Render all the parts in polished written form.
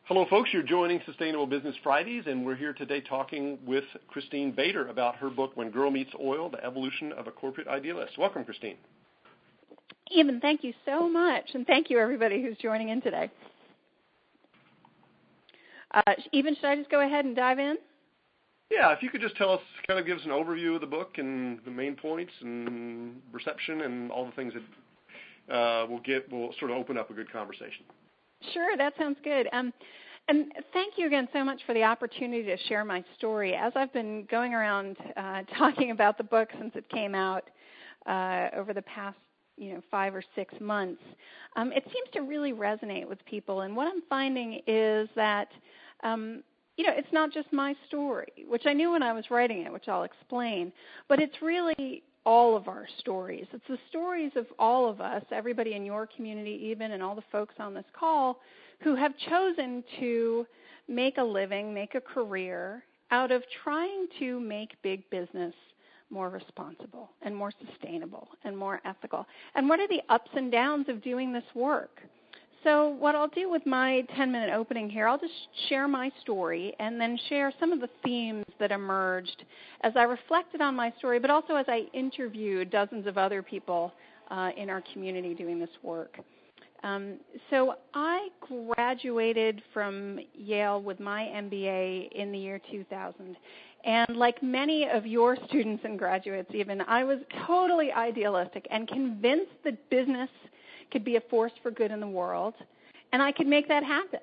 Hello, folks. You're joining Sustainable Business Fridays, and we're here today talking with Christine Bader about her book, When Girl Meets Oil, The Evolution of a Corporate Idealist. Welcome, Christine. Eben, thank you so much, and thank you, everybody who's joining in today. Eben, should I just go ahead and dive in? Yeah, if you could just tell us, kind of give us an overview of the book and the main points and reception and all the things that we'll sort of open up a good conversation. Sure, that sounds good. And thank you again so much for the opportunity to share my story. As I've been going around talking about the book since it came out over the past 5 or 6 months, it seems to really resonate with people. And what I'm finding is that it's not just my story, which I knew when I was writing it, which I'll explain, but it's really all of our stories. It's the stories of all of us, everybody in your community even, and all the folks on this call who have chosen to make a living, make a career out of trying to make big business more responsible and more sustainable and more ethical. And what are the ups and downs of doing this work? So what I'll do with my 10-minute opening here, I'll just share my story and then share some of the themes that emerged as I reflected on my story, but also as I interviewed dozens of other people in our community doing this work. So I graduated from Yale with my MBA in the year 2000. And like many of your students and graduates even, I was totally idealistic and convinced that business could be a force for good in the world, and I could make that happen.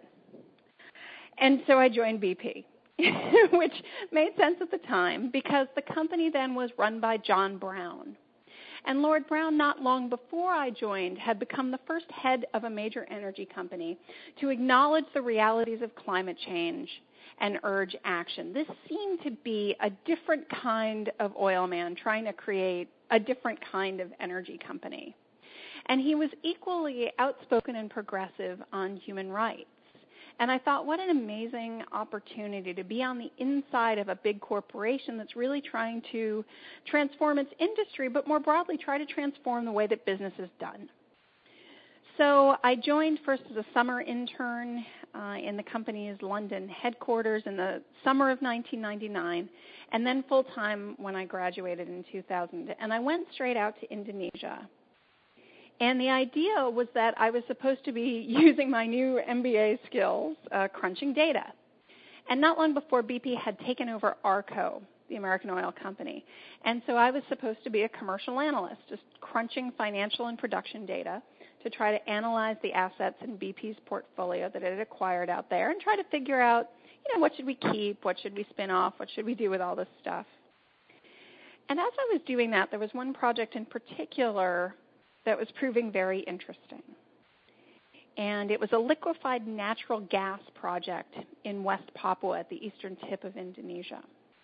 And so I joined BP, which made sense at the time because the company then was run by John Brown. And Lord Brown, not long before I joined, had become the first head of a major energy company to acknowledge the realities of climate change and urge action. This seemed to be a different kind of oil man trying to create a different kind of energy company. And he was equally outspoken and progressive on human rights. And I thought, what an amazing opportunity to be on the inside of a big corporation that's really trying to transform its industry, but more broadly try to transform the way that business is done. So I joined first as a summer intern in the company's London headquarters in the summer of 1999, and then full-time when I graduated in 2000. And I went straight out to Indonesia. And the idea was that I was supposed to be using my new MBA skills, crunching data. And not long before, BP had taken over ARCO, the American Oil Company. And so I was supposed to be a commercial analyst, just crunching financial and production data to try to analyze the assets in BP's portfolio that it had acquired out there and try to figure out, what should we keep, what should we spin off, what should we do with all this stuff. And as I was doing that, there was one project in particular that was proving very interesting. And it was a liquefied natural gas project in West Papua at the eastern tip of Indonesia.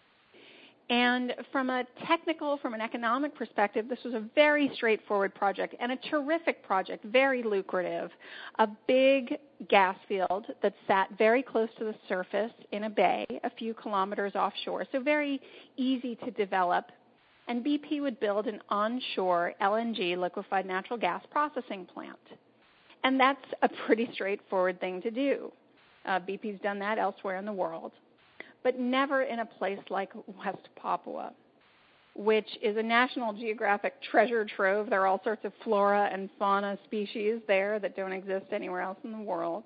And from an economic perspective, this was a very straightforward project and a terrific project, very lucrative. A big gas field that sat very close to the surface in a bay a few kilometers offshore, so very easy to develop. And BP would build an onshore LNG, liquefied natural gas processing plant. And that's a pretty straightforward thing to do. BP's done that elsewhere in the world, but never in a place like West Papua, which is a National Geographic treasure trove. There are all sorts of flora and fauna species there that don't exist anywhere else in the world.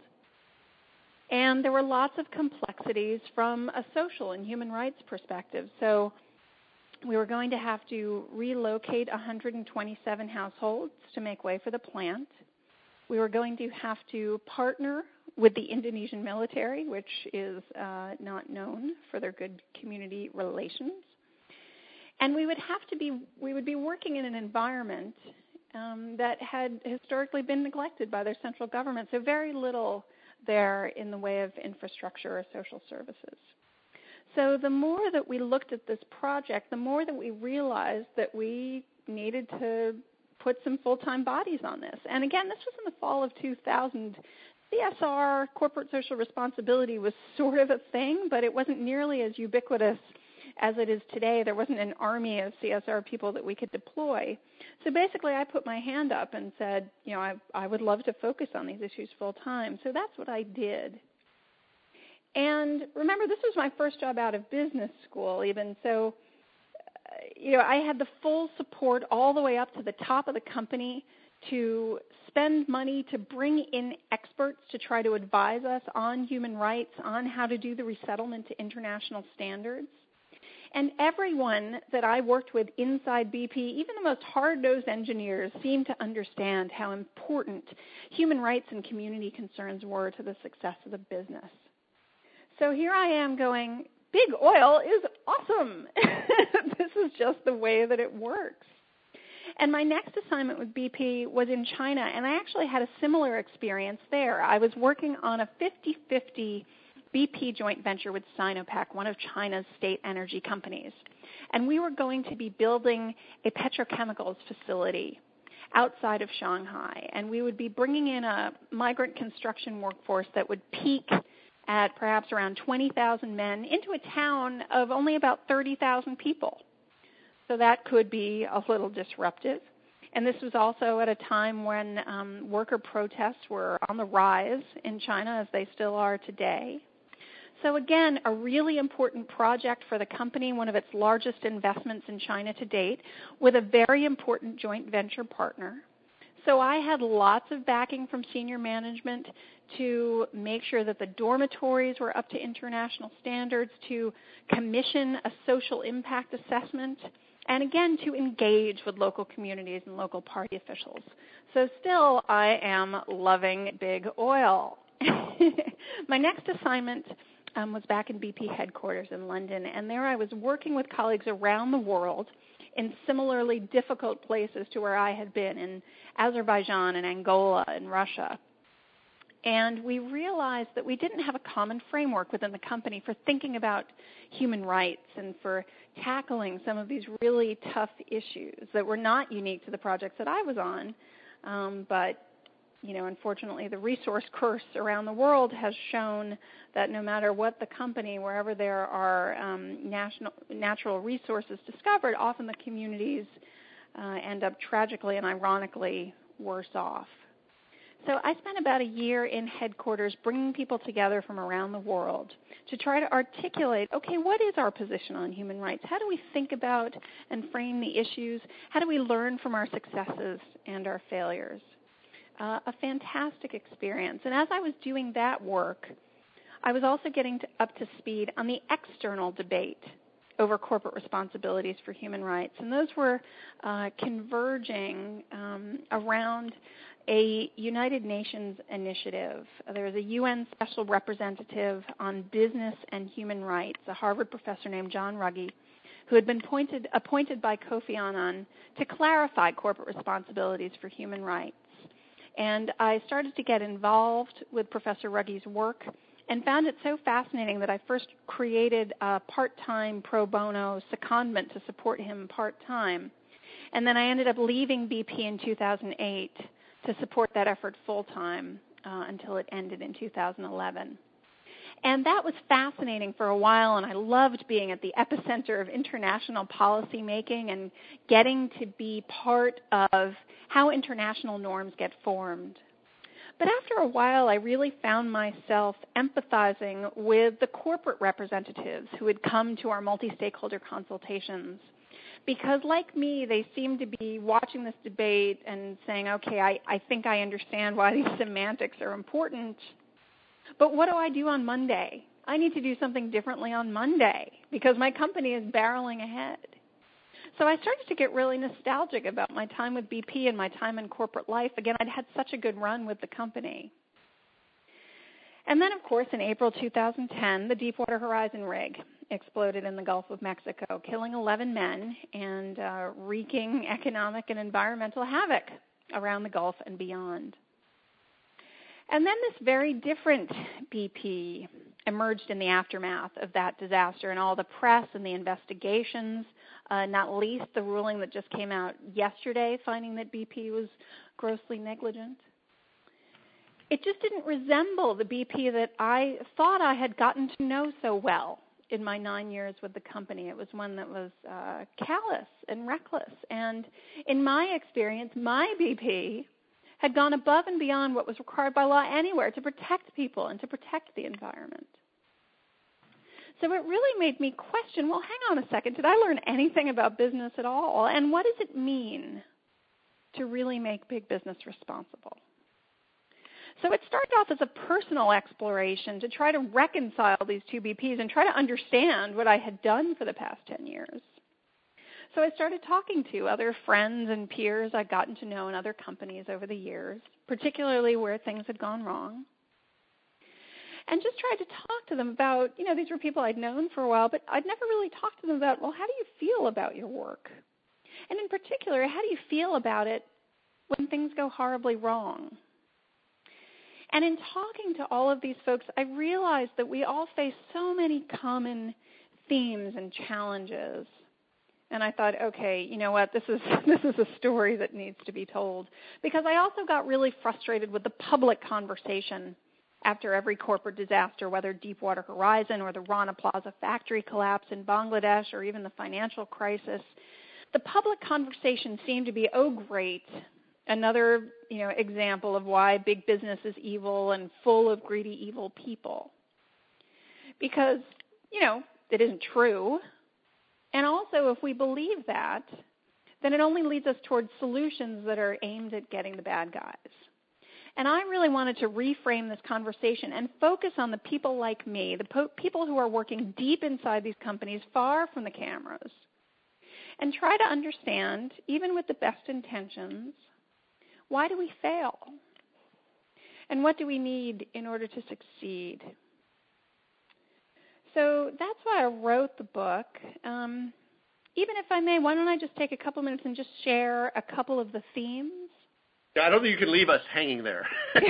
And there were lots of complexities from a social and human rights perspective. So we were going to have to relocate 127 households to make way for the plant. We were going to have to partner with the Indonesian military, which is not known for their good community relations. And we would be working in an environment that had historically been neglected by their central government, so very little there in the way of infrastructure or social services. So the more that we looked at this project, the more that we realized that we needed to put some full-time bodies on this. And again, this was in the fall of 2000. CSR, corporate social responsibility, was sort of a thing, but it wasn't nearly as ubiquitous as it is today. There wasn't an army of CSR people that we could deploy. So basically, I put my hand up and said, I would love to focus on these issues full-time. So that's what I did. And remember, this was my first job out of business school even, so I had the full support all the way up to the top of the company to spend money to bring in experts to try to advise us on human rights, on how to do the resettlement to international standards. And everyone that I worked with inside BP, even the most hard-nosed engineers, seemed to understand how important human rights and community concerns were to the success of the business. So here I am going, big oil is awesome. This is just the way that it works. And my next assignment with BP was in China, and I actually had a similar experience there. I was working on a 50-50 BP joint venture with Sinopec, one of China's state energy companies. And we were going to be building a petrochemicals facility outside of Shanghai. And we would be bringing in a migrant construction workforce that would peak at perhaps around 20,000 men into a town of only about 30,000 people. So that could be a little disruptive. And this was also at a time when worker protests were on the rise in China, as they still are today. So again, a really important project for the company, one of its largest investments in China to date, with a very important joint venture partner. So I had lots of backing from senior management to make sure that the dormitories were up to international standards, to commission a social impact assessment, and again, to engage with local communities and local party officials. So still, I am loving big oil. My next assignment was back in BP headquarters in London, and there I was working with colleagues around the world in similarly difficult places to where I had been, in Azerbaijan and Angola and Russia. And we realized that we didn't have a common framework within the company for thinking about human rights and for tackling some of these really tough issues that were not unique to the projects that I was on, but unfortunately, the resource curse around the world has shown that no matter what the company, wherever there are natural resources discovered, often the communities end up tragically and ironically worse off. So I spent about a year in headquarters bringing people together from around the world to try to articulate, okay, what is our position on human rights? How do we think about and frame the issues? How do we learn from our successes and our failures? A fantastic experience. And as I was doing that work, I was also getting up to speed on the external debate over corporate responsibilities for human rights. And those were converging around a United Nations initiative. There was a UN Special Representative on Business and Human Rights, a Harvard professor named John Ruggie, who had been appointed by Kofi Annan to clarify corporate responsibilities for human rights. And I started to get involved with Professor Ruggie's work and found it so fascinating that I first created a part-time pro bono secondment to support him part-time. And then I ended up leaving BP in 2008 to support that effort full-time until it ended in 2011. And that was fascinating for a while, and I loved being at the epicenter of international policy making and getting to be part of how international norms get formed. But after a while, I really found myself empathizing with the corporate representatives who had come to our multi-stakeholder consultations. Because like me, they seemed to be watching this debate and saying, okay, I think I understand why these semantics are important, but what do I do on Monday? I need to do something differently on Monday because my company is barreling ahead. So I started to get really nostalgic about my time with BP and my time in corporate life. Again, I'd had such a good run with the company. And then, of course, in April 2010, the Deepwater Horizon rig exploded in the Gulf of Mexico, killing 11 men and wreaking economic and environmental havoc around the Gulf and beyond. And then this very different BP emerged in the aftermath of that disaster, and all the press and the investigations, not least the ruling that just came out yesterday finding that BP was grossly negligent. It just didn't resemble the BP that I thought I had gotten to know so well in my 9 years with the company. It was one that was callous and reckless. And in my experience, my BP had gone above and beyond what was required by law anywhere to protect people and to protect the environment. So it really made me question, well, hang on a second, did I learn anything about business at all? And what does it mean to really make big business responsible? So it started off as a personal exploration to try to reconcile these two BPs and try to understand what I had done for the past 10 years. So I started talking to other friends and peers I'd gotten to know in other companies over the years, particularly where things had gone wrong, and just tried to talk to them about, these were people I'd known for a while, but I'd never really talked to them about, well, how do you feel about your work? And in particular, how do you feel about it when things go horribly wrong? And in talking to all of these folks, I realized that we all face so many common themes and challenges. And I thought, okay, you know what, this is a story that needs to be told. Because I also got really frustrated with the public conversation after every corporate disaster, whether Deepwater Horizon or the Rana Plaza factory collapse in Bangladesh or even the financial crisis. The public conversation seemed to be, oh, great, another example of why big business is evil and full of greedy, evil people. Because, it isn't true. And also, if we believe that, then it only leads us towards solutions that are aimed at getting the bad guys. And I really wanted to reframe this conversation and focus on the people like me, the people who are working deep inside these companies, far from the cameras, and try to understand, even with the best intentions, why do we fail? And what do we need in order to succeed? So that's why I wrote the book. Even if I may, why don't I just take a couple minutes and just share a couple of the themes? Yeah, I don't think you can leave us hanging there.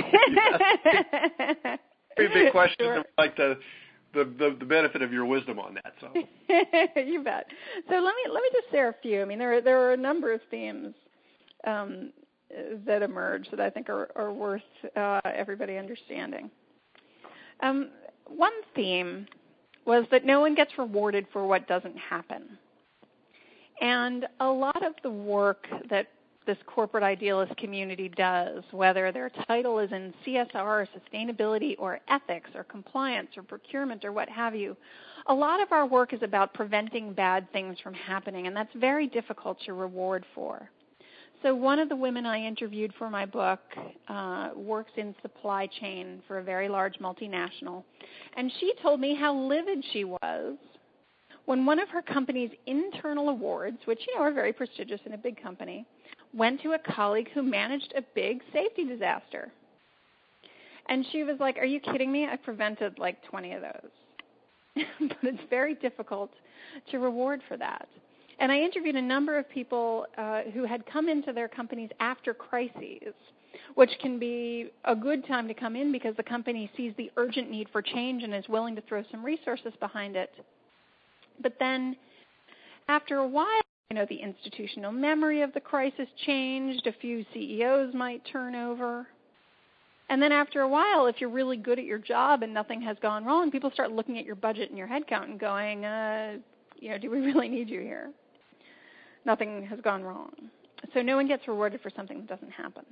Very big question. Sure. Like the benefit of your wisdom on that. So you bet. So let me just share a few. I mean, there are a number of themes that emerge that I think are worth everybody understanding. One theme was that no one gets rewarded for what doesn't happen. And a lot of the work that this corporate idealist community does, whether their title is in CSR or sustainability or ethics or compliance or procurement or what have you, a lot of our work is about preventing bad things from happening, and that's very difficult to reward for. So one of the women I interviewed for my book works in supply chain for a very large multinational, and she told me how livid she was when one of her company's internal awards, which are very prestigious in a big company, went to a colleague who managed a big safety disaster. And she was like, are you kidding me? I prevented like 20 of those. But it's very difficult to reward for that. And I interviewed a number of people who had come into their companies after crises, which can be a good time to come in because the company sees the urgent need for change and is willing to throw some resources behind it. But then after a while, the institutional memory of the crisis changed. A few CEOs might turn over. And then after a while, if you're really good at your job and nothing has gone wrong, people start looking at your budget and your headcount and going, do we really need you here? Nothing has gone wrong. So no one gets rewarded for something that doesn't happen.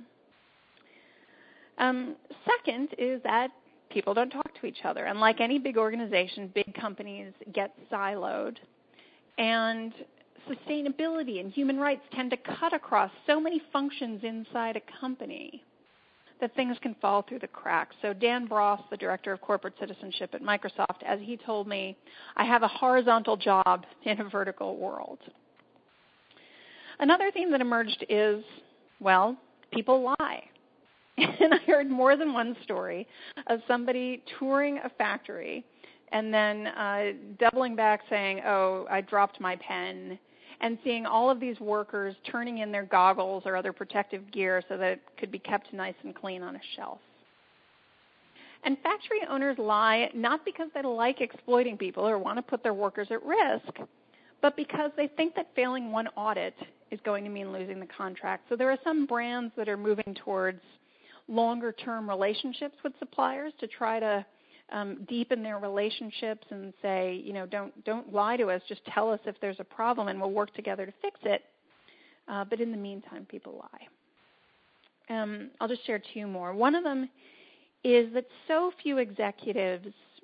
Second is that people don't talk to each other. And like any big organization, big companies get siloed. And sustainability and human rights tend to cut across so many functions inside a company that things can fall through the cracks. So Dan Bross, the director of corporate citizenship at Microsoft, as he told me, I have a horizontal job in a vertical world. Another theme that emerged is, well, people lie. And I heard more than one story of somebody touring a factory and then doubling back saying, oh, I dropped my pen, and seeing all of these workers turning in their goggles or other protective gear so that it could be kept nice and clean on a shelf. And factory owners lie not because they like exploiting people or want to put their workers at risk, but because they think that failing one audit is going to mean losing the contract. So there are some brands that are moving towards longer-term relationships with suppliers to try to deepen their relationships and say, don't lie to us, just tell us if there's a problem and we'll work together to fix it. But in the meantime, people lie. I'll just share two more. One of them is that so few executives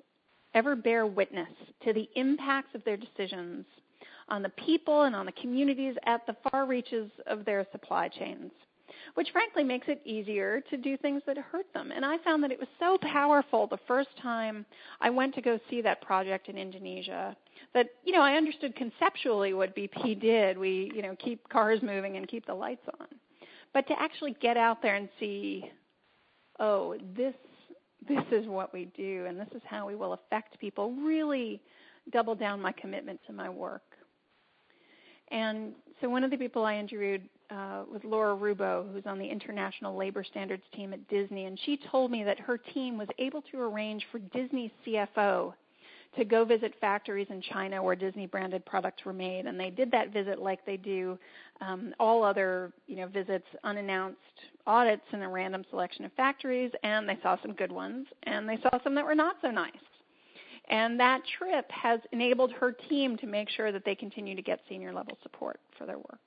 ever bear witness to the impacts of their decisions on the people and on the communities at the far reaches of their supply chains, which frankly makes it easier to do things that hurt them. And I found that it was so powerful the first time I went to go see that project in Indonesia that, I understood conceptually what BP did. We, keep cars moving and keep the lights on. But to actually get out there and see, oh, this is what we do and this is how we will affect people, really doubled down my commitment to my work. And so one of the people I interviewed was Laura Rubo, who's on the International Labor Standards team at Disney, and she told me that her team was able to arrange for Disney's CFO to go visit factories in China where Disney-branded products were made, and they did that visit like they do all other visits, unannounced audits in a random selection of factories, and they saw some good ones, and they saw some that were not so nice. And that trip has enabled her team to make sure that they continue to get senior-level support for their work.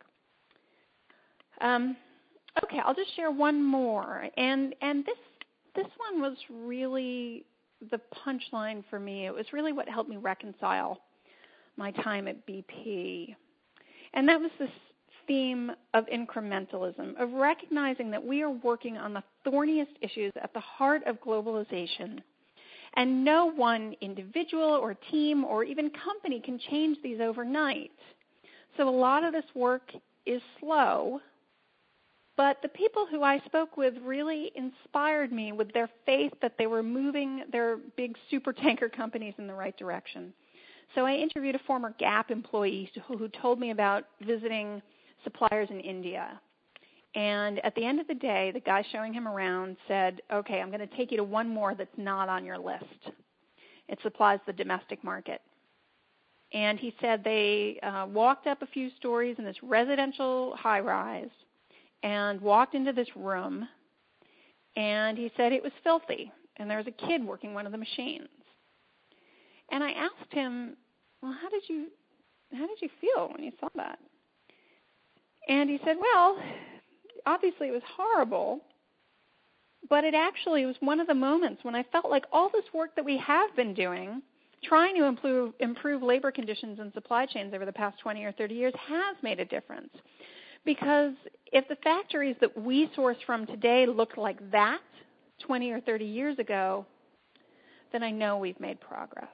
Okay, I'll just share one more. And this one was really the punchline for me. It was really what helped me reconcile my time at BP. And that was this theme of incrementalism, of recognizing that we are working on the thorniest issues at the heart of globalization. And no one individual or team or even company can change these overnight. So a lot of this work is slow, but the people who I spoke with really inspired me with their faith that they were moving their big supertanker companies in the right direction. So I interviewed a former Gap employee who told me about visiting suppliers in India. And at the end of the day, the guy showing him around said, okay, I'm going to take you to one more that's not on your list. It supplies the domestic market. And he said they walked up a few stories in this residential high-rise and walked into this room, and he said it was filthy, and there was a kid working one of the machines. And I asked him, well, how did you feel when you saw that? And he said, well, obviously it was horrible, but it actually was one of the moments when I felt like all this work that we have been doing, trying to improve labor conditions and supply chains over the past 20 or 30 years, has made a difference. Because if the factories that we source from today looked like that 20 or 30 years ago, then I know we've made progress.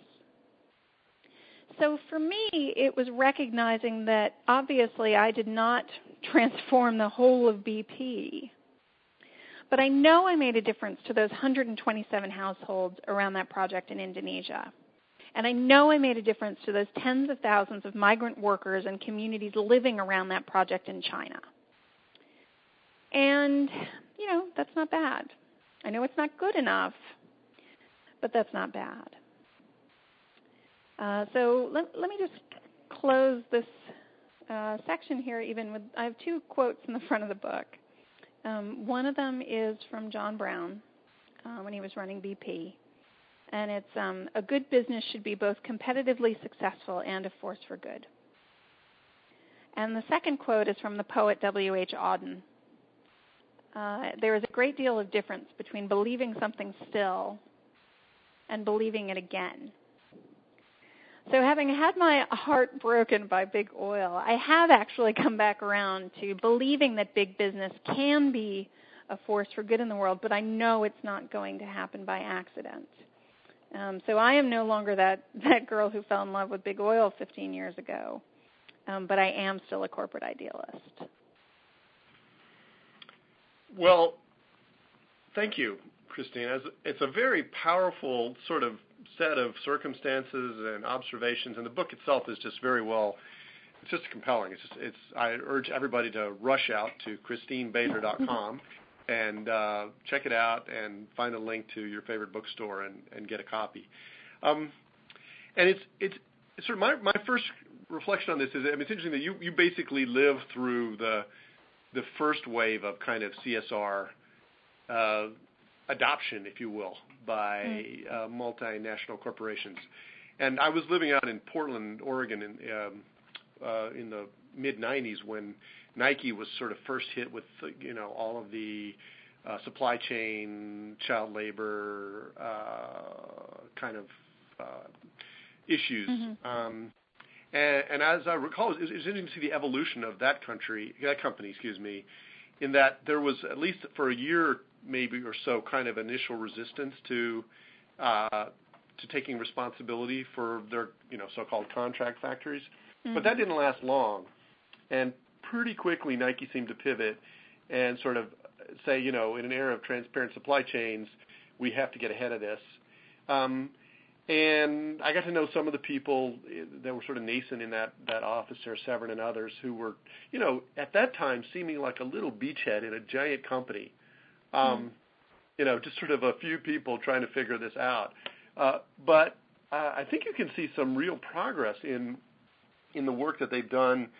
So for me, it was recognizing that obviously I did not transform the whole of BP, but I know I made a difference to those 127 households around that project in Indonesia. And I know I made a difference to those tens of thousands of migrant workers and communities living around that project in China. And, that's not bad. I know it's not good enough, but that's not bad. So let me just close this section here even with, I have two quotes in the front of the book. One of them is from John Brown when he was running BP. And it's a good business should be both competitively successful and a force for good. And the second quote is from the poet W.H. Auden. There is a great deal of difference between believing something still and believing it again. So having had my heart broken by big oil, I have actually come back around to believing that big business can be a force for good in the world, but I know it's not going to happen by accident. So I am no longer that girl who fell in love with big oil 15 years ago, but I am still a corporate idealist. Well, thank you, Christine. It's a very powerful sort of set of circumstances and observations, and the book itself is just very well. It's just compelling. I urge everybody to rush out to ChristineBader.com and check it out and find a link to your favorite bookstore and get a copy. And it's sort of my first reflection on this is, it's interesting that you basically live through the first wave of kind of CSR adoption, if you will, by multinational corporations. And I was living out in Portland, Oregon in the mid-'90s when Nike was sort of first hit with, all of the supply chain, child labor kind of issues. Mm-hmm. And as I recall, it was interesting to see the evolution of that company, in that there was, at least for a year maybe or so, kind of initial resistance to taking responsibility for their so-called contract factories. Mm-hmm. But that didn't last long. And pretty quickly Nike seemed to pivot and sort of say, in an era of transparent supply chains, we have to get ahead of this. And I got to know some of the people that were sort of nascent in that office, Sarah Severin and others, who were, at that time seeming like a little beachhead in a giant company. Just sort of a few people trying to figure this out. But I think you can see some real progress in the work that they've done,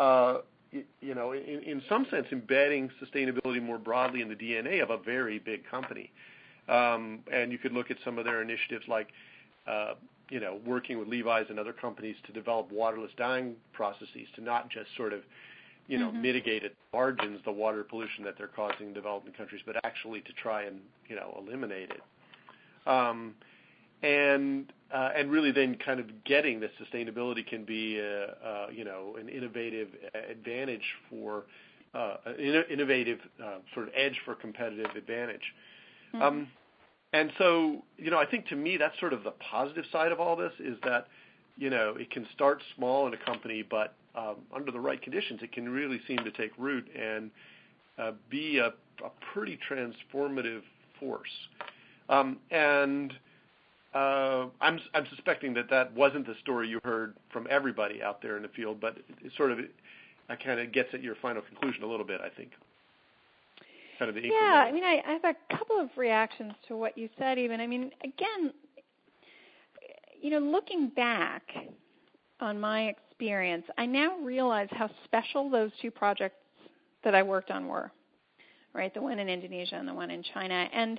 in some sense embedding sustainability more broadly in the DNA of a very big company. And you could look at some of their initiatives like, working with Levi's and other companies to develop waterless dyeing processes to not just sort of, mitigate at margins the water pollution that they're causing in developing countries, but actually to try and, eliminate it. And really then kind of getting that sustainability can be, an innovative advantage for, innovative sort of edge for competitive advantage. Mm-hmm. And so, I think to me that's sort of the positive side of all this is that, it can start small in a company, but under the right conditions, it can really seem to take root and be a pretty transformative force. And I'm suspecting that wasn't the story you heard from everybody out there in the field, but it sort of kind of gets at your final conclusion a little bit, I think. Kind of the yeah, I have a couple of reactions to what you said even. Again, looking back on my experience, I now realize how special those two projects that I worked on were, right? The one in Indonesia and the one in China. And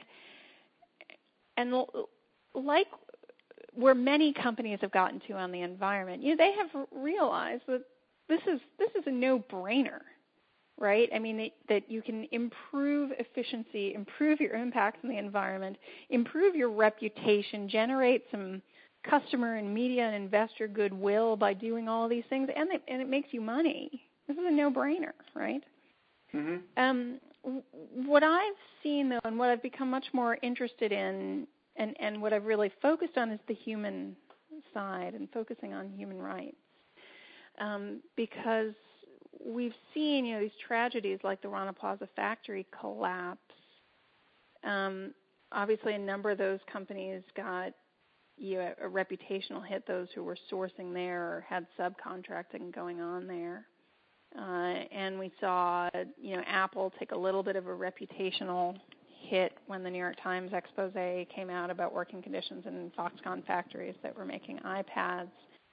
like where many companies have gotten to on the environment, they have realized that this is a no-brainer. Right? That you can improve efficiency, improve your impact on the environment, improve your reputation, generate some customer and media and investor goodwill by doing all these things, and it makes you money. This is a no-brainer, right? Mm-hmm. What I've seen, though, and what I've become much more interested in, and what I've really focused on is the human side and focusing on human rights. Because we've seen, these tragedies like the Rana Plaza factory collapse. Obviously, a number of those companies got a reputational hit, those who were sourcing there or had subcontracting going on there. And we saw, Apple take a little bit of a reputational hit when the New York Times expose came out about working conditions in Foxconn factories that were making iPads.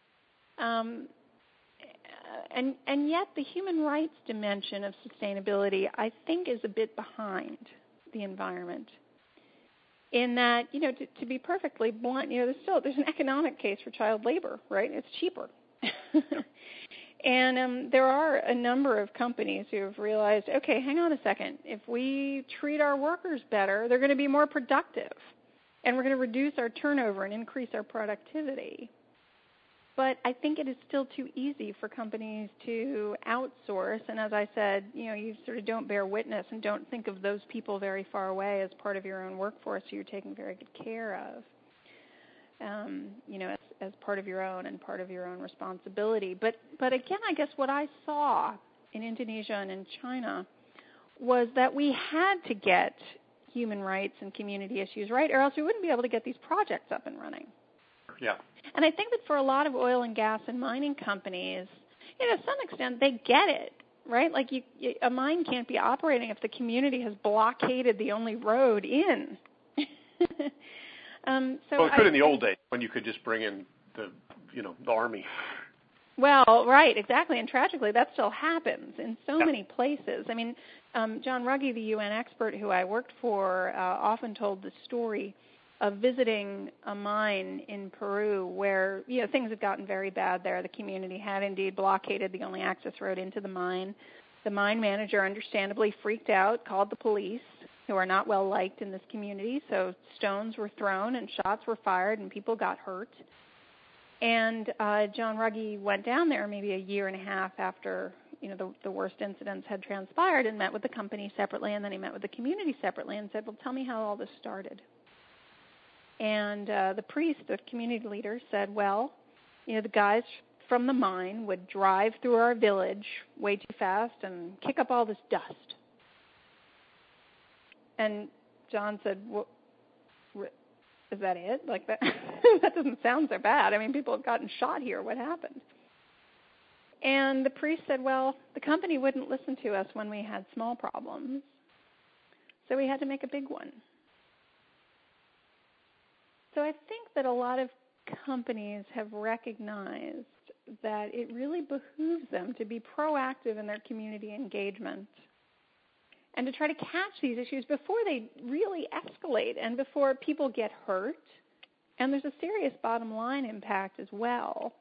And yet the human rights dimension of sustainability, I think, is a bit behind the environment. In that, to be perfectly blunt, there's an economic case for child labor, right? It's cheaper. And there are a number of companies who have realized, okay, hang on a second. If we treat our workers better, they're going to be more productive. And we're going to reduce our turnover and increase our productivity. But I think it is still too easy for companies to outsource. And as I said, you sort of don't bear witness and don't think of those people very far away as part of your own workforce who you're taking very good care of, as part of your own and part of your own responsibility. But again, I guess what I saw in Indonesia and in China was that we had to get human rights and community issues right, or else we wouldn't be able to get these projects up and running. Yeah. And I think that for a lot of oil and gas and mining companies, to some extent, they get it, right? Like a mine can't be operating if the community has blockaded the only road in. Well, it could in the old days when you could just bring in the army. Well, right, exactly. And tragically, that still happens in so many places. John Ruggie, the UN expert who I worked for, often told the story of visiting a mine in Peru where, things had gotten very bad there. The community had indeed blockaded the only access road into the mine. The mine manager understandably freaked out, called the police, who are not well liked in this community, so stones were thrown and shots were fired and people got hurt. And John Ruggie went down there maybe a year and a half after the worst incidents had transpired, and met with the company separately, and then he met with the community separately and said, well, tell me how all this started. And the priest, the community leader, said, well, the guys from the mine would drive through our village way too fast and kick up all this dust. And John said, well, is that it? Like that, that doesn't sound so bad. I mean, people have gotten shot here. What happened? And the priest said, well, the company wouldn't listen to us when we had small problems, so we had to make a big one. So I think that a lot of companies have recognized that it really behooves them to be proactive in their community engagement and to try to catch these issues before they really escalate and before people get hurt. And there's a serious bottom line impact as well.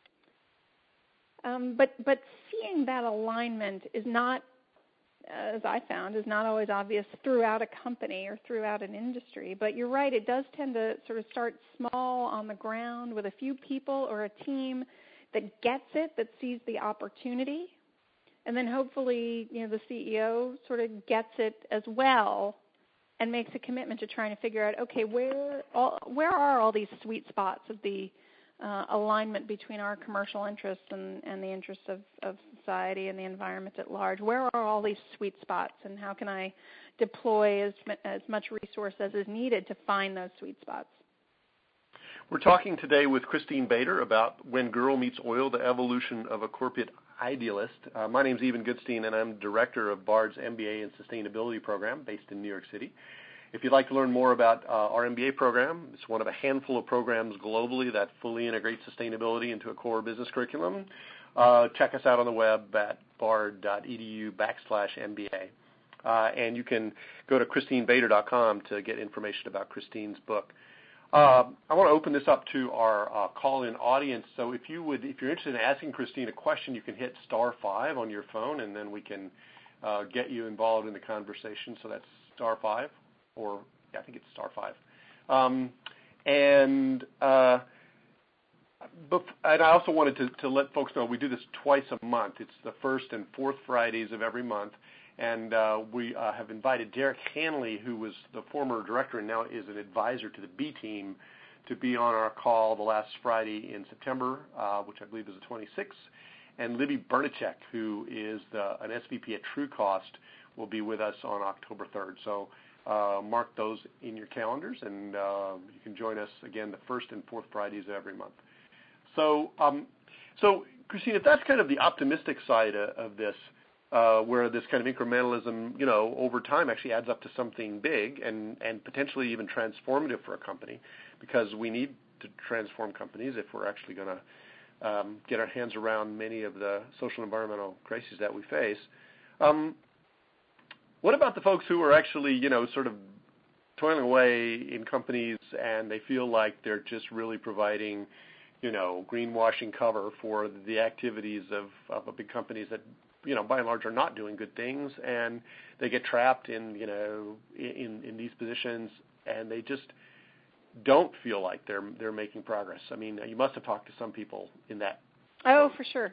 But seeing that alignment is not, as I found, is not always obvious throughout a company or throughout an industry. But you're right, it does tend to sort of start small on the ground with a few people or a team that gets it, that sees the opportunity. And then hopefully, the CEO sort of gets it as well and makes a commitment to trying to figure out, okay, where are all these sweet spots of the alignment between our commercial interests and the interests of society and the environment at large? Where are all these sweet spots, and how can I deploy as much resource as is needed to find those sweet spots? We're talking today with Christine Bader about When Girl Meets Oil, the Evolution of a Corporate Idealist. My name is Eben Goodstein, and I'm director of Bard's MBA in Sustainability program based in New York City. If you'd like to learn more about our MBA program, it's one of a handful of programs globally that fully integrate sustainability into a core business curriculum. Check us out on the web at bard.edu/MBA. And you can go to christinebader.com to get information about Christine's book. I want to open this up to our call-in audience. So if you're interested in asking Christine a question, you can hit *5 on your phone, and then we can get you involved in the conversation. So that's *5. Or I think it's *5. And I also wanted to let folks know we do this twice a month. It's the first and fourth Fridays of every month. And we have invited Derek Hanley, who was the former director and now is an advisor to the B team, to be on our call the last Friday in September, which I believe is the 26th. And Libby Bernicek, who is an SVP at TrueCost, will be with us on October 3rd. So mark those in your calendars, and you can join us again the first and fourth Fridays of every month. So, Christine, if that's kind of the optimistic side of this, where this kind of incrementalism, over time actually adds up to something big and potentially even transformative for a company, because we need to transform companies if we're actually going to get our hands around many of the social and environmental crises that we face. What about the folks who are actually, sort of toiling away in companies and they feel like they're just really providing, greenwashing cover for the activities of big companies that, by and large are not doing good things, and they get trapped in these positions, and they just don't feel like they're making progress? I mean, you must have talked to some people in that. Oh, for sure.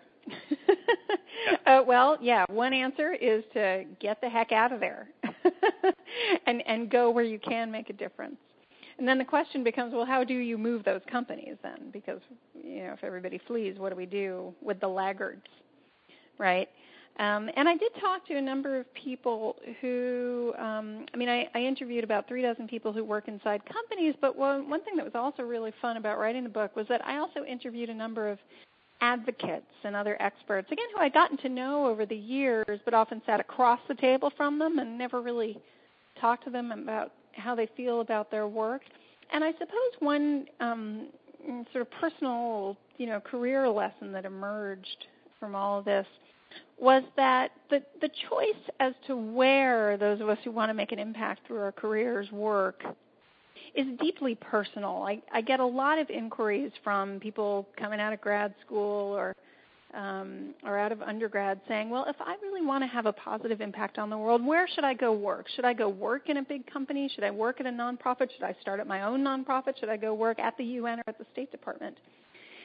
One answer is to get the heck out of there and go where you can make a difference. And then the question becomes, well, how do you move those companies then? Because, if everybody flees, what do we do with the laggards, right? And I did talk to a number of people who, I interviewed about 36 people who work inside companies, but one thing that was also really fun about writing the book was that I also interviewed a number of advocates and other experts, again, who I'd gotten to know over the years, but often sat across the table from them and never really talked to them about how they feel about their work. And I suppose one sort of personal, career lesson that emerged from all of this was that the choice as to where those of us who want to make an impact through our careers work is deeply personal. I get a lot of inquiries from people coming out of grad school or out of undergrad saying, well, if I really want to have a positive impact on the world, where should I go work? Should I go work in a big company? Should I work at a nonprofit? Should I start up my own nonprofit? Should I go work at the UN or at the State Department?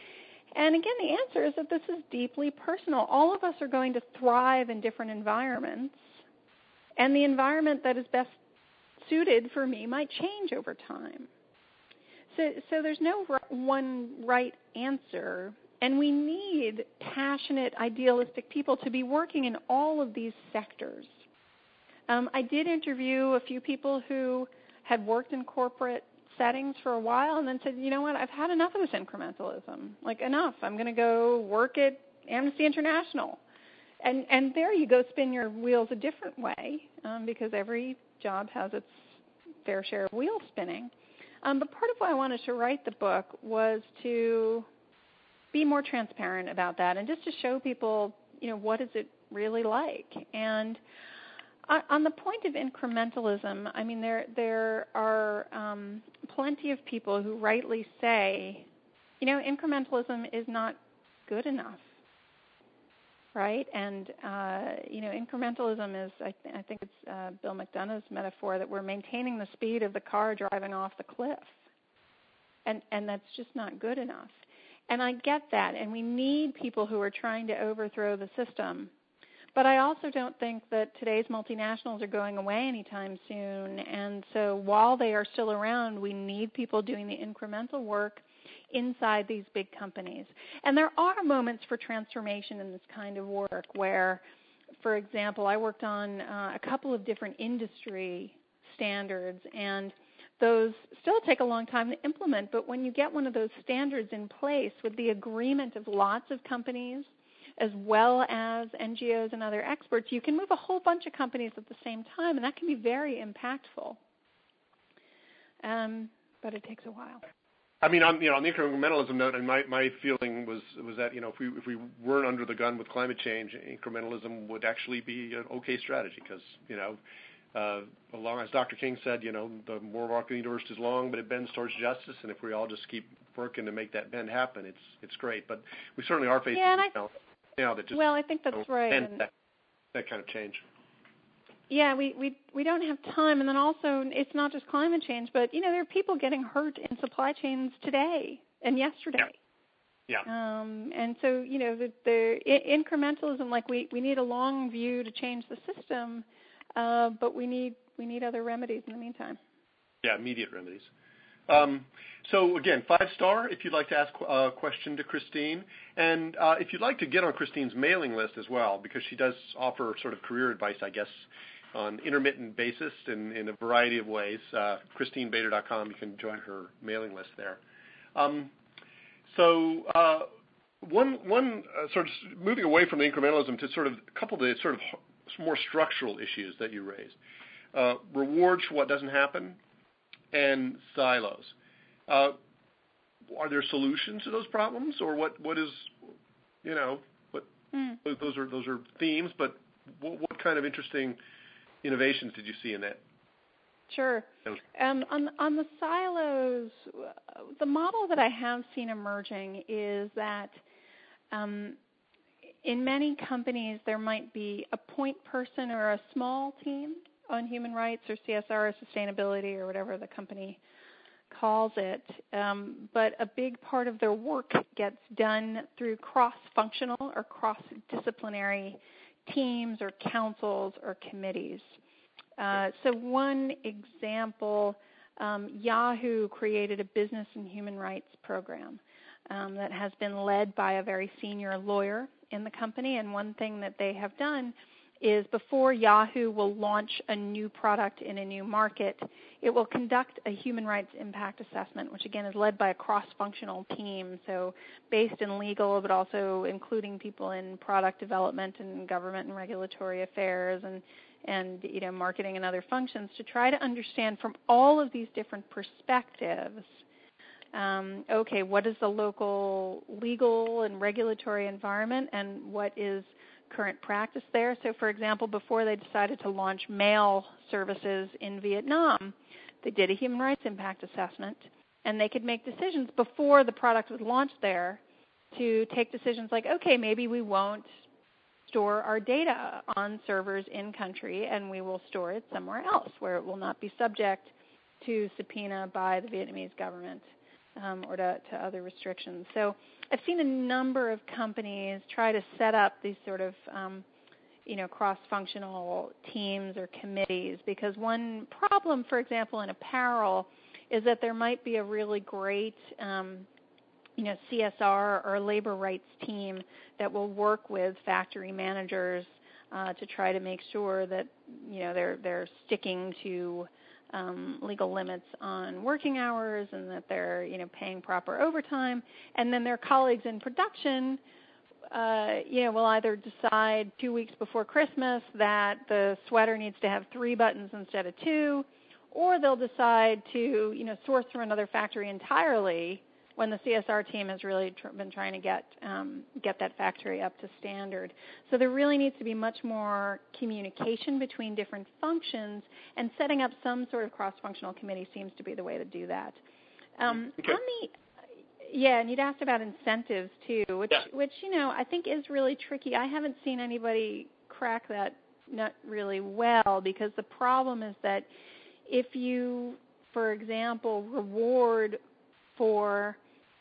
And again, the answer is that this is deeply personal. All of us are going to thrive in different environments, and the environment that is best suited for me might change over time. So there's no one right answer, and we need passionate, idealistic people to be working in all of these sectors. I did interview a few people who had worked in corporate settings for a while and then said, you know what, I've had enough of this incrementalism. Like, enough. I'm going to go work at Amnesty International. And there you go spin your wheels a different way because every job has its fair share of wheel spinning. But part of why I wanted to write the book was to be more transparent about that and just to show people, you know, what is it really like. And on the point of incrementalism, I mean, there are plenty of people who rightly say, you know, incrementalism is not good enough, right? And, you know, incrementalism is, I think it's Bill McDonough's metaphor that we're maintaining the speed of the car driving off the cliff. And that's just not good enough. And I get that, and we need people who are trying to overthrow the system. But I also don't think that today's multinationals are going away anytime soon. And so while they are still around, we need people doing the incremental work inside these big companies. And there are moments for transformation in this kind of work where, for example, I worked on a couple of different industry standards, and those still take a long time to implement. But when you get one of those standards in place with the agreement of lots of companies, as well as NGOs and other experts, you can move a whole bunch of companies at the same time, and that can be very impactful. But it takes a while. I mean, on the incrementalism note, and my feeling was that, you know, if we weren't under the gun with climate change, incrementalism would actually be an okay strategy because, you know, along as Dr. King said, you know, the moral arc of the universe is long, but it bends towards justice, and if we all just keep working to make that bend happen, it's great. But we certainly are facing that just, well, I think that's right. And that kind of change. Yeah, we don't have time, and then also it's not just climate change, but you know there are people getting hurt in supply chains today and yesterday. Yeah. And so you know the incrementalism, like we need a long view to change the system, but we need other remedies in the meantime. Yeah, immediate remedies. So again, 5-star if you'd like to ask a question to Christine. And if you'd like to get on Christine's mailing list as well, because she does offer sort of career advice, I guess, on intermittent basis in a variety of ways, ChristineBader.com, you can join her mailing list there. One sort of moving away from the incrementalism to sort of a couple of the sort of more structural issues that you raised. Rewards for what doesn't happen, and silos. Are there solutions to those problems, or what is, you know, what those are themes, but what kind of interesting innovations did you see in that? Sure. On the silos, the model that I have seen emerging is that in many companies there might be a point person or a small team on human rights or CSR or sustainability or whatever the company calls it, but a big part of their work gets done through cross-functional or cross-disciplinary teams or councils or committees. So one example, Yahoo created a business and human rights program that has been led by a very senior lawyer in the company, and one thing that they have done is before Yahoo will launch a new product in a new market, it will conduct a human rights impact assessment, which again is led by a cross-functional team, so based in legal but also including people in product development and government and regulatory affairs and you know, marketing and other functions to try to understand from all of these different perspectives, okay, what is the local legal and regulatory environment and what is current practice there. So, for example, before they decided to launch mail services in Vietnam, they did a human rights impact assessment, and they could make decisions before the product was launched there to take decisions like, okay, maybe we won't store our data on servers in country, and we will store it somewhere else where it will not be subject to subpoena by the Vietnamese government. or to other restrictions. So I've seen a number of companies try to set up these sort of cross-functional teams or committees, because one problem, for example, in apparel is that there might be a really great CSR or labor rights team that will work with factory managers to try to make sure that they're sticking to legal limits on working hours and that they're paying proper overtime, and then their colleagues in production will either decide 2 weeks before Christmas that the sweater needs to have 3 buttons instead of 2, or they'll decide to source from another factory entirely when the CSR team has really been trying to get that factory up to standard. So there really needs to be much more communication between different functions, and setting up some sort of cross-functional committee seems to be the way to do that. Okay. And you'd asked about incentives too, which I think is really tricky. I haven't seen anybody crack that nut really well, because the problem is that if you, for example, reward for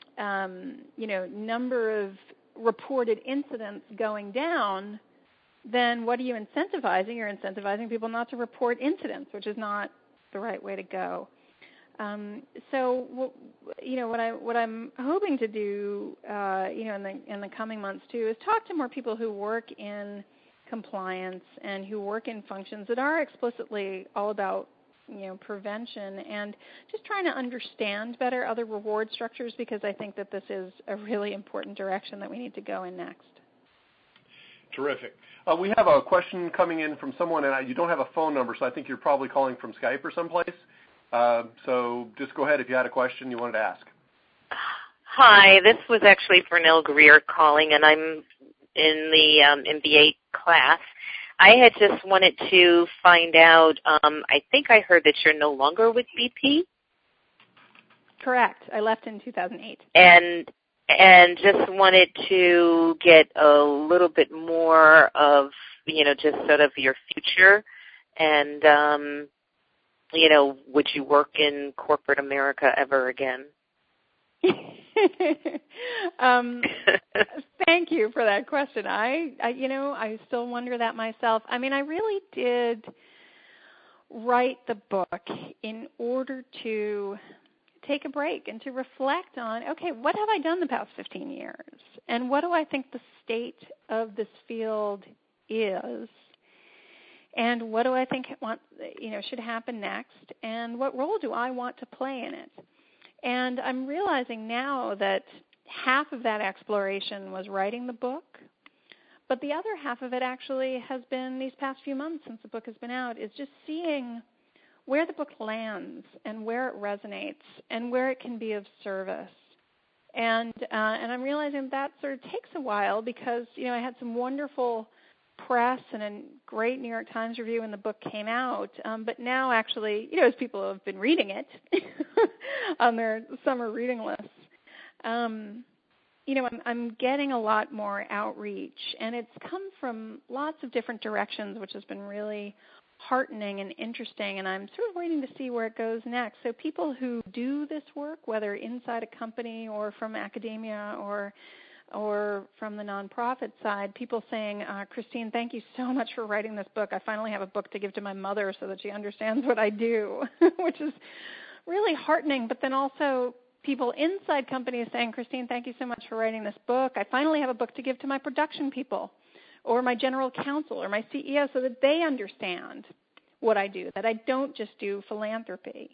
number of reported incidents going down, then what are you incentivizing? You're incentivizing people not to report incidents, which is not the right way to go. So what I'm hoping to do, in the coming months too, is talk to more people who work in compliance and who work in functions that are explicitly all about prevention, and just trying to understand better other reward structures, because I think that this is a really important direction that we need to go in next. Terrific. We have a question coming in from someone, and you don't have a phone number, so I think you're probably calling from Skype or someplace. So just go ahead if you had a question you wanted to ask. Hi, this was actually Vernell Greer calling, and I'm in the MBA class. I had just wanted to find out, I think I heard that you're no longer with BP? Correct. I left in 2008. And just wanted to get a little bit more of, just sort of your future, and, would you work in corporate America ever again? Thank you for that question. I still wonder that myself. I mean, I really did write the book in order to take a break and to reflect on, okay, what have I done the past 15 years? And what do I think the state of this field is? And what do I think should happen next? And what role do I want to play in it? And I'm realizing now that half of that exploration was writing the book, but the other half of it actually has been these past few months since the book has been out, is just seeing where the book lands and where it resonates and where it can be of service. And I'm realizing that sort of takes a while, because I had some wonderful press and a great New York Times review when the book came out. But now actually, as people have been reading it on their summer reading lists, I'm getting a lot more outreach, and it's come from lots of different directions, which has been really heartening and interesting, and I'm sort of waiting to see where it goes next. So people who do this work, whether inside a company or from academia or from the nonprofit side, people saying, Christine, thank you so much for writing this book. I finally have a book to give to my mother so that she understands what I do, which is really heartening. But then also people inside companies saying, Christine, thank you so much for writing this book. I finally have a book to give to my production people or my general counsel or my CEO so that they understand what I do, that I don't just do philanthropy.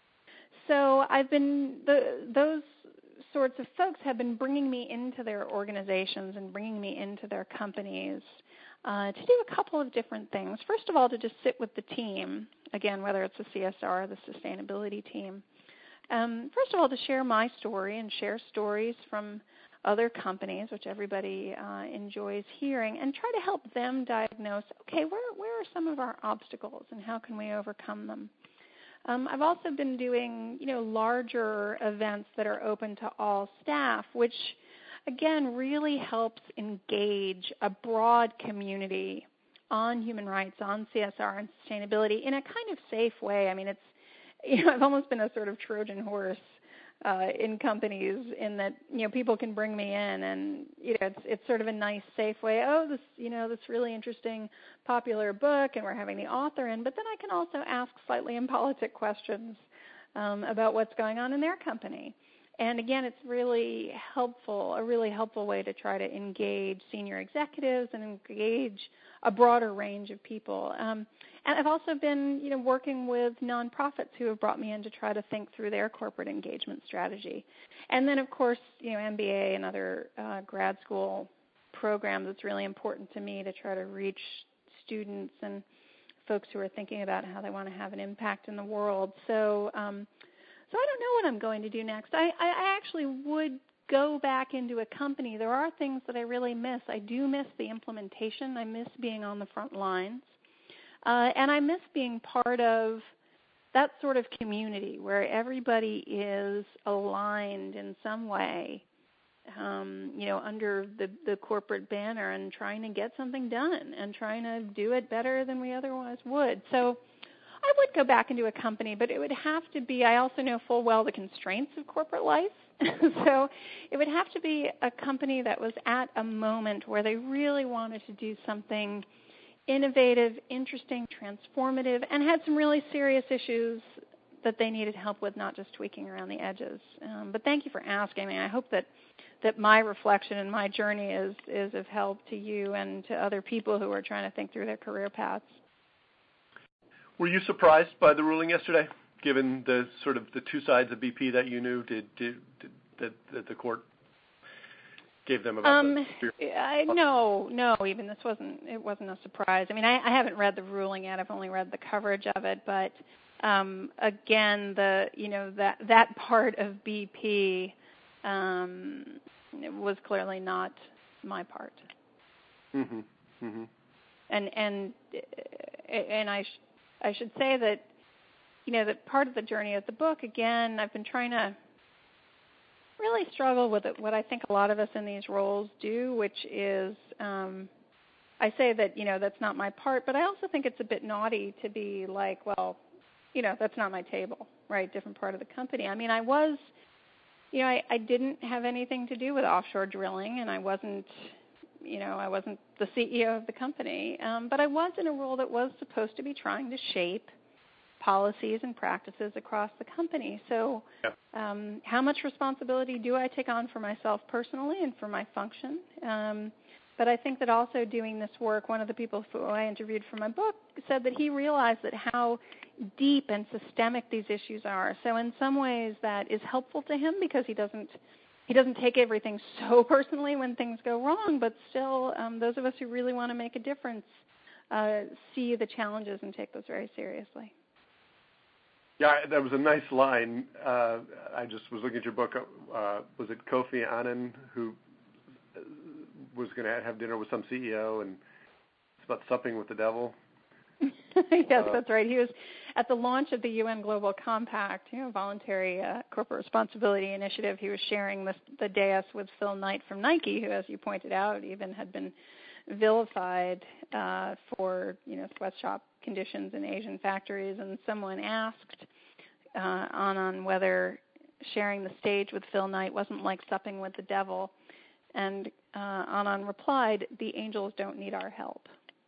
So those sorts of folks have been bringing me into their organizations and bringing me into their companies to do a couple of different things. First of all, to just sit with the team, again, whether it's the CSR or the sustainability team. First of all, to share my story and share stories from other companies, which everybody enjoys hearing, and try to help them diagnose, okay, where are some of our obstacles and how can we overcome them? I've also been doing, larger events that are open to all staff, which, again, really helps engage a broad community on human rights, on CSR and sustainability in a kind of safe way. I mean, it's, I've almost been a sort of Trojan horse in companies, in that people can bring me in, and it's sort of a nice, safe way. Oh, this really interesting, popular book, and we're having the author in, but then I can also ask slightly impolitic questions about what's going on in their company. And again, it's really helpful, a really helpful way to try to engage senior executives and engage a broader range of people. And I've also been, working with nonprofits who have brought me in to try to think through their corporate engagement strategy. And then, of course, MBA and other grad school programs. It's really important to me to try to reach students and folks who are thinking about how they want to have an impact in the world. So I don't know what I'm going to do next. I actually would go back into a company. There are things that I really miss. I do miss the implementation. I miss being on the front lines. And I miss being part of that sort of community where everybody is aligned in some way, under the corporate banner and trying to get something done and trying to do it better than we otherwise would. So I would go back into a company, but it would have to be, I also know full well the constraints of corporate life, so it would have to be a company that was at a moment where they really wanted to do something innovative, interesting, transformative, and had some really serious issues that they needed help with, not just tweaking around the edges. But thank you for asking me. I hope that my reflection and my journey is of help to you and to other people who are trying to think through their career paths. Were you surprised by the ruling yesterday, given the sort of the two sides of BP that you knew? Did the court gave them about? No. Even it wasn't a surprise. I mean, I haven't read the ruling yet. I've only read the coverage of it. But again, that part of BP was clearly not my part. Mm-hmm. Mm-hmm. And I should say that, that part of the journey of the book, again, I've been trying to really struggle with it, what I think a lot of us in these roles do, which is, I say that, that's not my part, but I also think it's a bit naughty to be like, well, that's not my table, right, different part of the company. I mean, I was, I didn't have anything to do with offshore drilling, and I wasn't the CEO of the company, but I was in a role that was supposed to be trying to shape policies and practices across the company. So how much responsibility do I take on for myself personally and for my function? But I think that also doing this work, one of the people who I interviewed for my book said that he realized that how deep and systemic these issues are. So in some ways that is helpful to him because he doesn't take everything so personally when things go wrong, but still those of us who really want to make a difference see the challenges and take those very seriously. Yeah, that was a nice line. I just was looking at your book. Was it Kofi Annan who was going to have dinner with some CEO and it's about supping with the devil? Yes, that's right. He was at the launch of the UN Global Compact, voluntary corporate responsibility initiative. He was sharing the dais with Phil Knight from Nike, who, as you pointed out, even had been vilified for sweatshop conditions in Asian factories. And someone asked Anand whether sharing the stage with Phil Knight wasn't like supping with the devil, and Anand replied, "The angels don't need our help."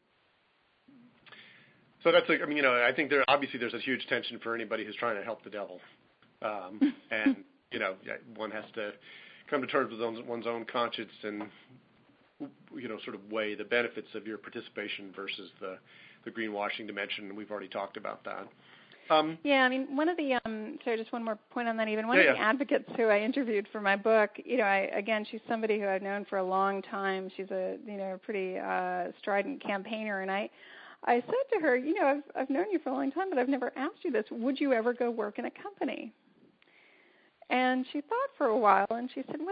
So that's, I think there's a huge tension for anybody who's trying to help the devil. And, one has to come to terms with one's own conscience and, sort of weigh the benefits of your participation versus the greenwashing dimension. And we've already talked about that. One of the, sorry, just one more point on that even. One of the advocates who I interviewed for my book, again, she's somebody who I've known for a long time. She's a, pretty strident campaigner. And I said to her, I've known you for a long time, but I've never asked you this. Would you ever go work in a company? And she thought for a while, and she said,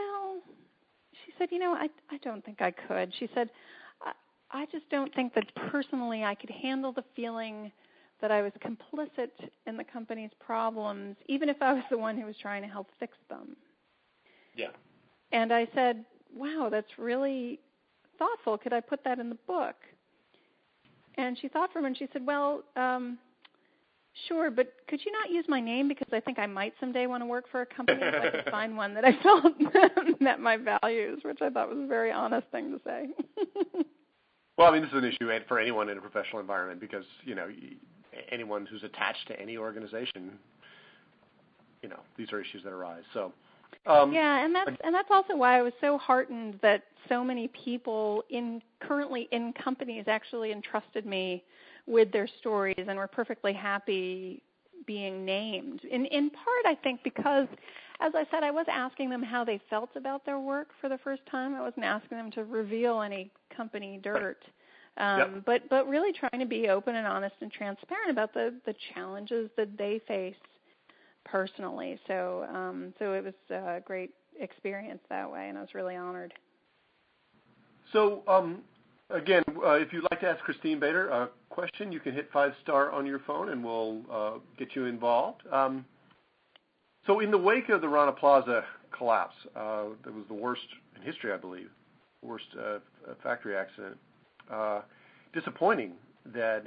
I don't think I could. She said, I just don't think that personally I could handle the feeling that I was complicit in the company's problems, even if I was the one who was trying to help fix them. Yeah. And I said, wow, that's really thoughtful. Could I put that in the book? And she thought for a minute. She said, well, Sure, but could you not use my name, because I think I might someday want to work for a company if I could find one that I felt met my values, which I thought was a very honest thing to say. Well, I mean, this is an issue for anyone in a professional environment because, anyone who's attached to any organization, these are issues that arise. So, yeah, and that's also why I was so heartened that so many people currently in companies actually entrusted me with their stories and were perfectly happy being named. In part, I think, because, as I said, I was asking them how they felt about their work for the first time. I wasn't asking them to reveal any company dirt, but really trying to be open and honest and transparent about the challenges that they face personally. So it was a great experience that way, and I was really honored. So, again, if you'd like to ask Christine Bader a question, you can hit 5-star on your phone, and we'll get you involved. So in the wake of the Rana Plaza collapse, that was the worst in history, I believe, worst factory accident, disappointing that,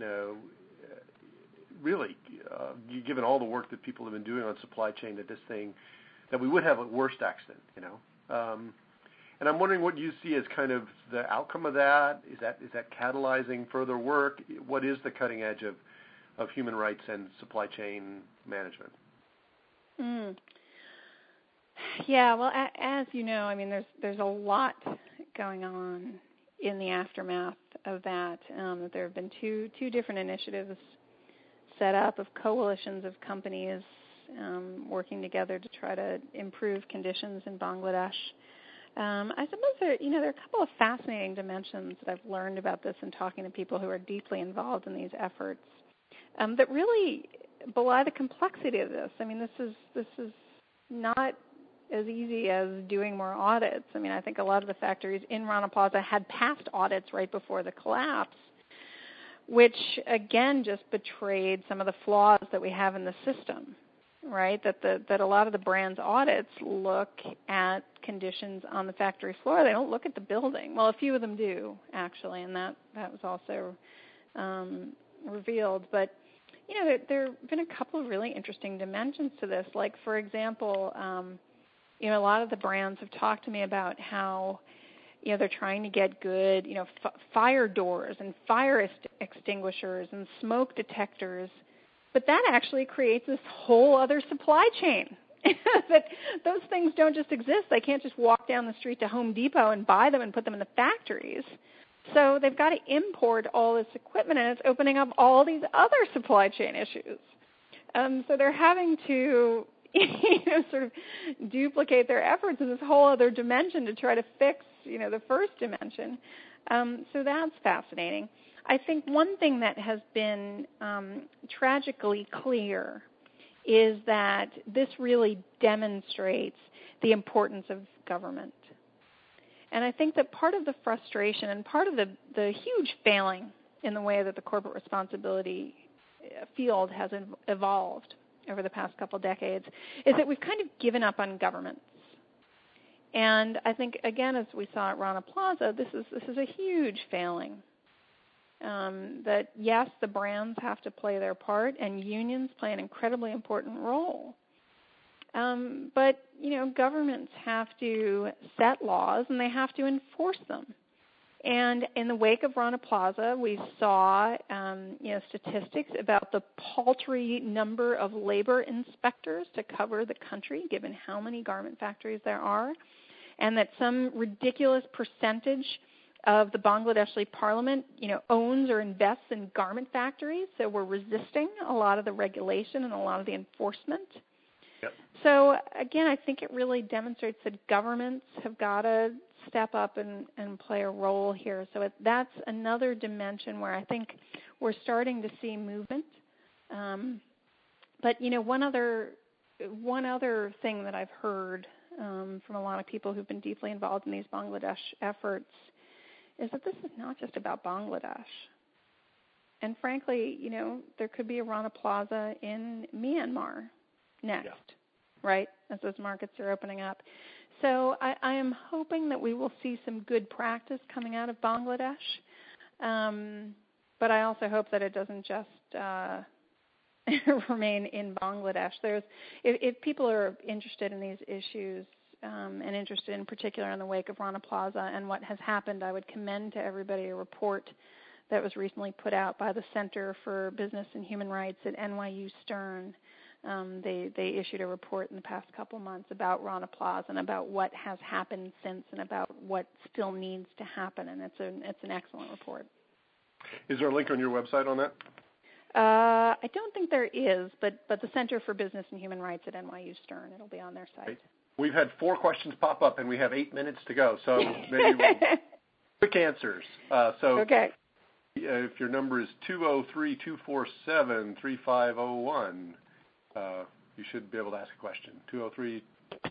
really, given all the work that people have been doing on supply chain, that we would have a worst accident, And I'm wondering what you see as kind of the outcome of that. Is that catalyzing further work? What is the cutting edge of human rights and supply chain management? Yeah, well, as you know, I mean, there's a lot going on in the aftermath of that. There have been two different initiatives set up of coalitions of companies working together to try to improve conditions in Bangladesh. I suppose there are a couple of fascinating dimensions that I've learned about this in talking to people who are deeply involved in these efforts that really belie the complexity of this. I mean, this is not as easy as doing more audits. I mean, I think a lot of the factories in Rana Plaza had passed audits right before the collapse, which again just betrayed some of the flaws that we have in the system. Right, that a lot of the brand's audits look at conditions on the factory floor. They don't look at the building. Well, a few of them do, actually, and that was also revealed. But, there have been a couple of really interesting dimensions to this. Like, for example, a lot of the brands have talked to me about how, they're trying to get good, fire doors and fire extinguishers and smoke detectors. But that actually creates this whole other supply chain. That those things don't just exist. They can't just walk down the street to Home Depot and buy them and put them in the factories. So they've got to import all this equipment, and it's opening up all these other supply chain issues. So they're having to sort of duplicate their efforts in this whole other dimension to try to fix the first dimension. So that's fascinating. I think one thing that has been tragically clear is that this really demonstrates the importance of government. And I think that part of the frustration and part of the huge failing in the way that the corporate responsibility field has evolved over the past couple decades is that we've kind of given up on governments. And I think, again, as we saw at Rana Plaza, this is a huge failing. That, yes, the brands have to play their part, and unions play an incredibly important role. But, governments have to set laws, and they have to enforce them. And in the wake of Rana Plaza, we saw, statistics about the paltry number of labor inspectors to cover the country, given how many garment factories there are, and that some ridiculous percentage of the Bangladeshi parliament, owns or invests in garment factories. So we're resisting a lot of the regulation and a lot of the enforcement. Yep. So again, I think it really demonstrates that governments have got to step up and play a role here. So that's another dimension where I think we're starting to see movement. But one other thing that I've heard from a lot of people who've been deeply involved in these Bangladesh efforts is that this is not just about Bangladesh. And frankly, there could be a Rana Plaza in Myanmar next, right, as those markets are opening up. So I am hoping that we will see some good practice coming out of Bangladesh. But I also hope that it doesn't just remain in Bangladesh. If people are interested in these issues and interested in particular in the wake of Rana Plaza and what has happened, I would commend to everybody a report that was recently put out by the Center for Business and Human Rights at NYU Stern. They issued a report in the past couple months about Rana Plaza and about what has happened since and about what still needs to happen, and it's an excellent report. Is there a link on your website on that? I don't think there is, but the Center for Business and Human Rights at NYU Stern, it'll be on their site. Right. We've had 4 questions pop up, and we have 8 minutes to go, so maybe we'll quick answers. Okay. If your number is 203-247-3501, you should be able to ask a question. 203.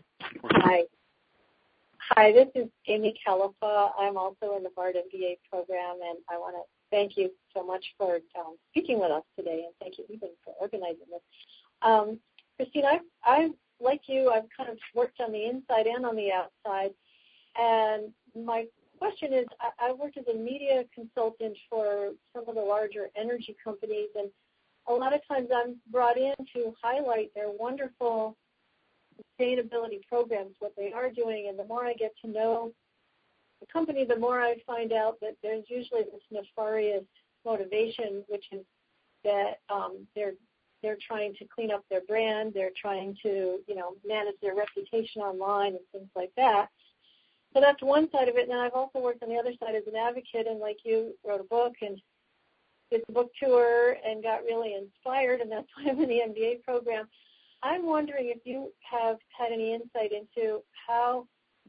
Hi, this is Amy Califa. I'm also in the BARD MBA program, and I want to thank you so much for speaking with us today, and thank you even for organizing this. Christine, I like you, I've kind of worked on the inside and on the outside, and my question is, I worked as a media consultant for some of the larger energy companies, and a lot of times I'm brought in to highlight their wonderful sustainability programs, what they are doing, and the more I get to know the company, the more I find out that there's usually this nefarious motivation, which is that they're trying to clean up their brand, they're trying to, manage their reputation online and things like that. So that's one side of it. And then I've also worked on the other side as an advocate, and like you, wrote a book and did the book tour and got really inspired, and that's why I'm in the MBA program. I'm wondering if you have had any insight into how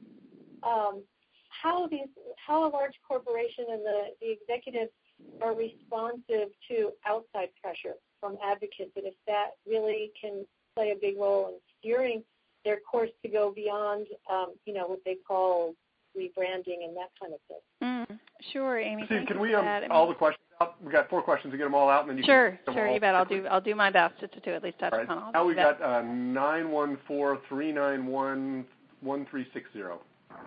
a large corporation and the executives are responsive to outside pressure from advocates, and if that really can play a big role in steering their course to go beyond, what they call rebranding and that kind of thing. Sure, Amy. Steve, can we all the questions out? We got 4 questions to get them all out, and then you sure, can you bet. I'll do my best to at least touch upon all. Now we got 914-391-1360.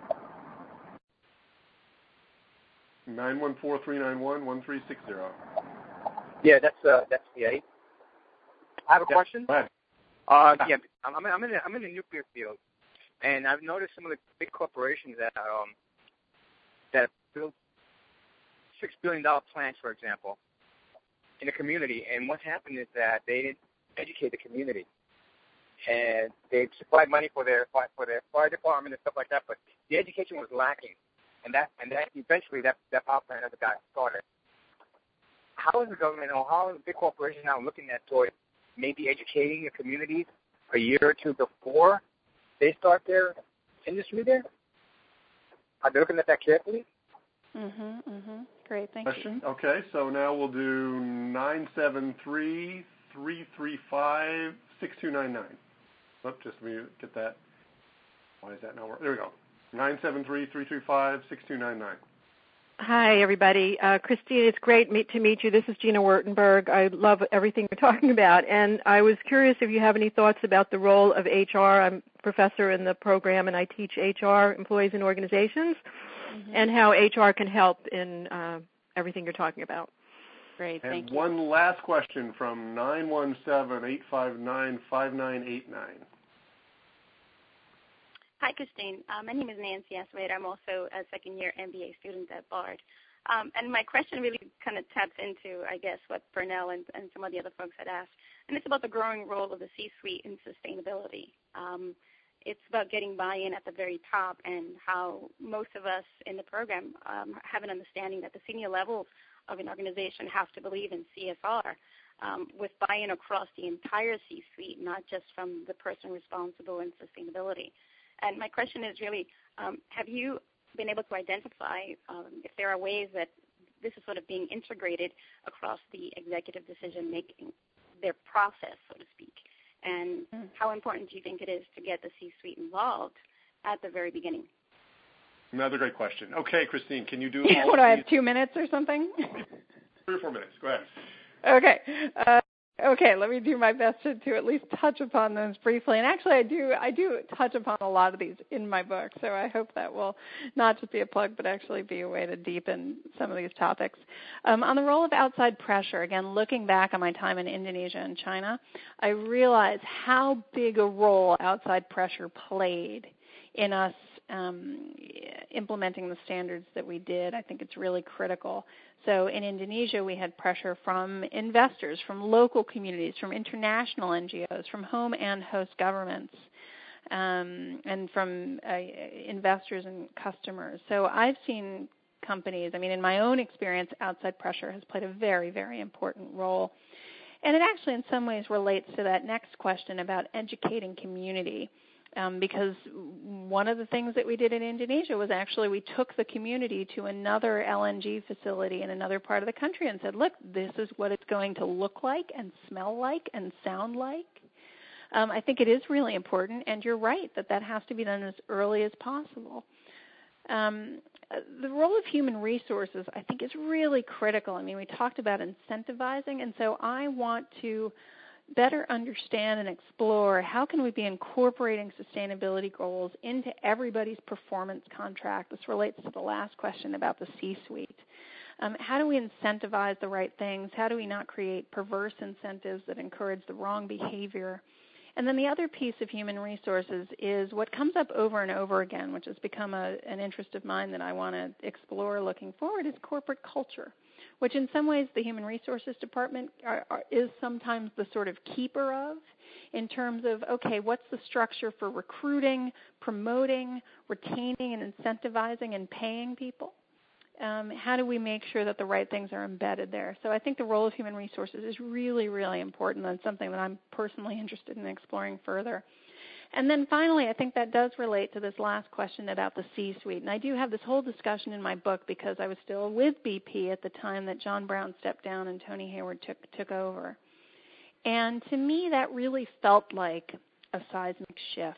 914-391-1360. Yeah, that's the 8. I have a question. Go ahead. Yeah, I'm in the nuclear field, and I've noticed some of the big corporations that build $6 billion plants, for example, in the community. And what's happened is that they didn't educate the community, and they supplied money for their fire department and stuff like that, but the education was lacking, and that eventually that power plant never got started. How is the government, or how is the big corporation now looking at toward maybe educating the communities a year or two before they start their industry there? Are they looking at that carefully? Great, thank you. Okay, so now we'll do 973-335-6299. Just let me get that. Why is that not working? There we go. 973-335-6299. Hi, everybody. Christine, it's great to meet you. This is Gina Wurtenberg. I love everything you're talking about, and I was curious if you have any thoughts about the role of HR. I'm a professor in the program, and I teach HR, employees and organizations, and how HR can help in everything you're talking about. Great, thank you. One last question from 917-859-5989. Hi, Christine. My name is Nancy Aswade. I'm also a second-year MBA student at BARD. And my question really kind of taps into, I guess, what Pernell and some of the other folks had asked. And it's about the growing role of the C-suite in sustainability. It's about getting buy-in at the very top, and how most of us in the program have an understanding that the senior levels of an organization have to believe in CSR with buy-in across the entire C-suite, not just from the person responsible in sustainability. And my question is really, have you been able to identify if there are ways that this is sort of being integrated across the executive decision-making, their process, so to speak? And how important do you think it is to get the C-suite involved at the very beginning? Another great question. Okay, Christine, can you do all What, do I have 2 minutes or something? 3 or 4 minutes. Go ahead. Okay. Okay, let me do my best to at least touch upon those briefly. And actually, I do touch upon a lot of these in my book, so I hope that will not just be a plug, but actually be a way to deepen some of these topics. On the role of outside pressure, again, looking back on my time in Indonesia and China, I realized how big a role outside pressure played in us implementing the standards that we did. I think it's really critical. So in Indonesia, we had pressure from investors, from local communities, from international NGOs, from home and host governments, and from investors and customers. So I've seen companies, in my own experience, outside pressure has played a very, very important role. And it actually in some ways relates to that next question about educating community. Because one of the things that we did in Indonesia was actually we took the community to another LNG facility in another part of the country and said, look, this is what it's going to look like and smell like and sound like. I think it is really important, and you're right that has to be done as early as possible. The role of human resources, I think, is really critical. We talked about incentivizing, and so I want to better understand and explore how can we be incorporating sustainability goals into everybody's performance contract. This relates to the last question about the C-suite. How do we incentivize the right things? How do we not create perverse incentives that encourage the wrong behavior? And then the other piece of human resources is what comes up over and over again, which has become an interest of mine that I want to explore looking forward, is corporate culture, which in some ways the Human Resources Department is sometimes the sort of keeper of, in terms of, okay, what's the structure for recruiting, promoting, retaining, and incentivizing and paying people? How do we make sure that the right things are embedded there? So I think the role of human resources is really, really important and something that I'm personally interested in exploring further. And then finally, I think that does relate to this last question about the C-suite. And I do have this whole discussion in my book because I was still with BP at the time that John Brown stepped down and Tony Hayward took over. And to me, that really felt like a seismic shift.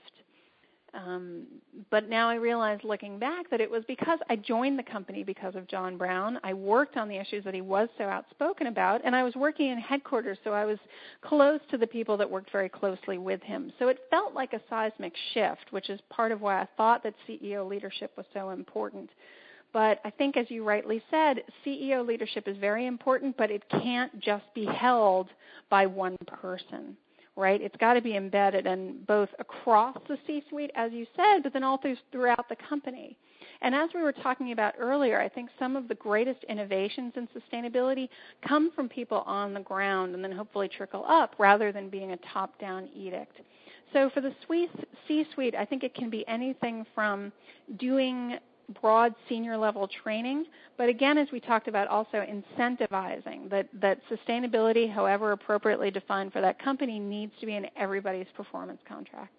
But now I realize, looking back, that it was because I joined the company because of John Brown. I worked on the issues that he was so outspoken about, and I was working in headquarters, so I was close to the people that worked very closely with him. So it felt like a seismic shift, which is part of why I thought that CEO leadership was so important. But I think, as you rightly said, CEO leadership is very important, but it can't just be held by one person. Right? It's got to be embedded in both across the C-suite, as you said, but then also throughout the company. And as we were talking about earlier, I think some of the greatest innovations in sustainability come from people on the ground and then hopefully trickle up rather than being a top-down edict. So for the C-suite, I think it can be anything from doing broad senior level training, but again, as we talked about, also incentivizing that sustainability, however appropriately defined for that company, needs to be in everybody's performance contract.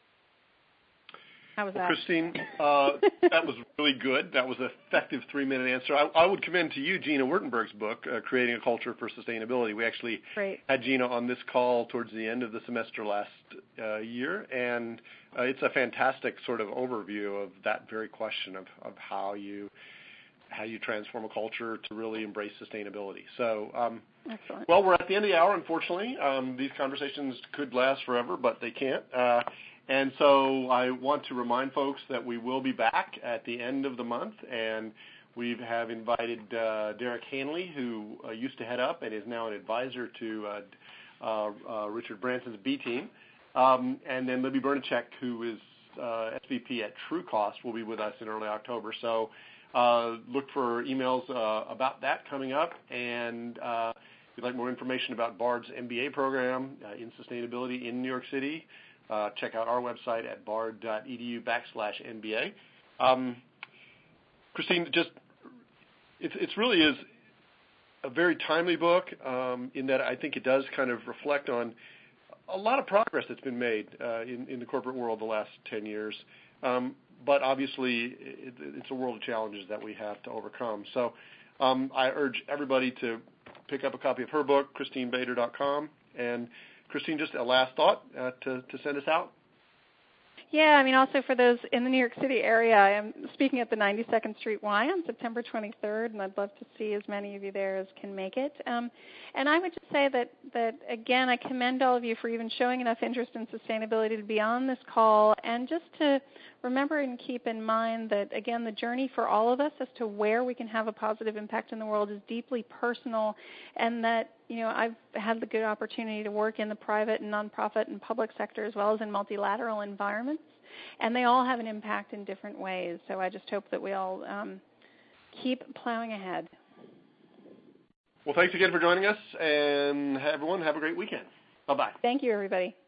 How was that? Christine, that was really good. That was an effective 3-minute answer. I would commend to you Gina Wertenberg's book, Creating a Culture for Sustainability. We actually had Gina on this call towards the end of the semester last year, and it's a fantastic sort of overview of that very question of how you transform a culture to really embrace sustainability. So, excellent. Well, we're at the end of the hour, unfortunately. These conversations could last forever, but they can't. And so I want to remind folks that we will be back at the end of the month, and we have invited Derek Hanley, who used to head up and is now an advisor to Richard Branson's B team, and then Libby Bernacek, who is SVP at TrueCost, will be with us in early October. So look for emails about that coming up, and if you'd like more information about BARD's MBA program in sustainability in New York City, check out our website at bard.edu/MBA. Christine, it really is a very timely book in that I think it does kind of reflect on a lot of progress that's been made in the corporate world the last 10 years. But obviously, it's a world of challenges that we have to overcome. So I urge everybody to pick up a copy of her book, ChristineBader.com, and Christine, just a last thought to send us out. Yeah, I mean, also for those in the New York City area, I am speaking at the 92nd Street Y on September 23rd, and I'd love to see as many of you there as can make it. And I would just say that, again, I commend all of you for even showing enough interest in sustainability to be on this call, and just to remember and keep in mind that, again, the journey for all of us as to where we can have a positive impact in the world is deeply personal, and that, I've had the good opportunity to work in the private and nonprofit and public sector as well as in multilateral environments, and they all have an impact in different ways. So I just hope that we all keep plowing ahead. Well, thanks again for joining us, and everyone, have a great weekend. Bye-bye. Thank you, everybody.